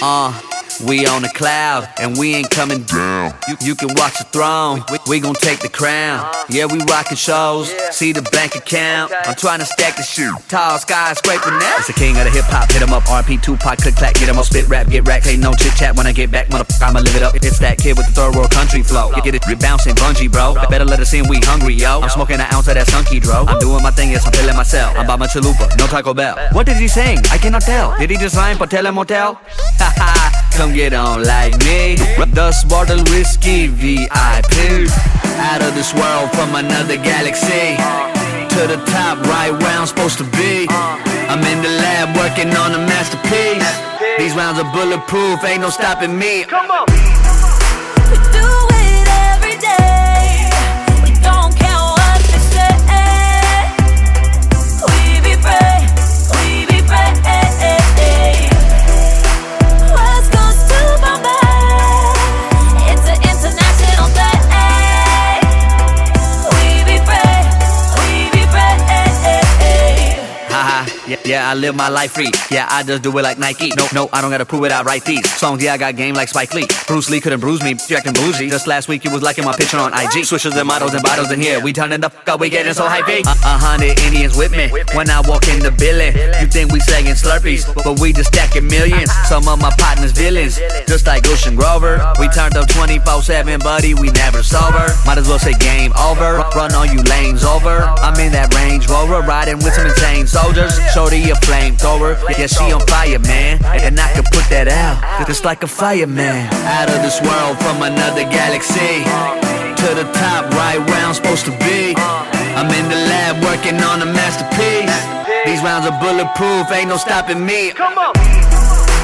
We on the cloud, and we ain't coming down. You can watch the throne, we gon' take the crown. Yeah, we rockin' shows, see the bank account. I'm trying to stack the shit, tall skyscraper now. It's the king of the hip-hop, hit 'em up, RP, Tupac, click, clack, get 'em up, spit, rap, get racked. Ain't no chit-chat when I get back, motherfucker, I'ma live it up. It's that kid with the third world country flow. Get it, bouncing bungee, bro. Better let us in, we hungry, yo. I'm smoking an ounce of that sunky, dro. I'm doing my thing, yes, I'm feeling myself. I'm by my chalupa, no Taco Bell. What did he sing? I cannot tell. Did he just rhyme Patel and Motel? Haha. Come get on like me. Dust bottle whiskey VIP. Out of this world from another galaxy. To the top, right where I'm supposed to be. I'm in the lab working on a masterpiece. These rounds are bulletproof, ain't no stopping me. Come on. We do it every day. We don't care what they say. We be brave, we be brave. Yeah, I live my life free. Yeah, I just do it like Nike. No, I don't gotta prove it, I write these songs. Yeah, I got game like Spike Lee. Bruce Lee couldn't bruise me, you acting bougie. Just last week you was liking my picture on IG. Swishers and models and bottles in here. We turning the fuck up, we getting so hypey. 100 Indians with me when I walk in the building. You think we slanging Slurpees, but we just stacking millions. Some of my partners villains, just like Ocean Grover. We turned up 24/7, buddy, we never sober. Might as well say game over. Run all you lanes over. I'm in that Range Rover, riding with some insane soldiers. Shorty a flamethrower, yeah, she on fire, man. And I can put that out, just like a fireman. Out of this world from another galaxy. To the top, right where I'm supposed to be. I'm in the lab working on a masterpiece. These rounds are bulletproof, ain't no stopping me. Come on.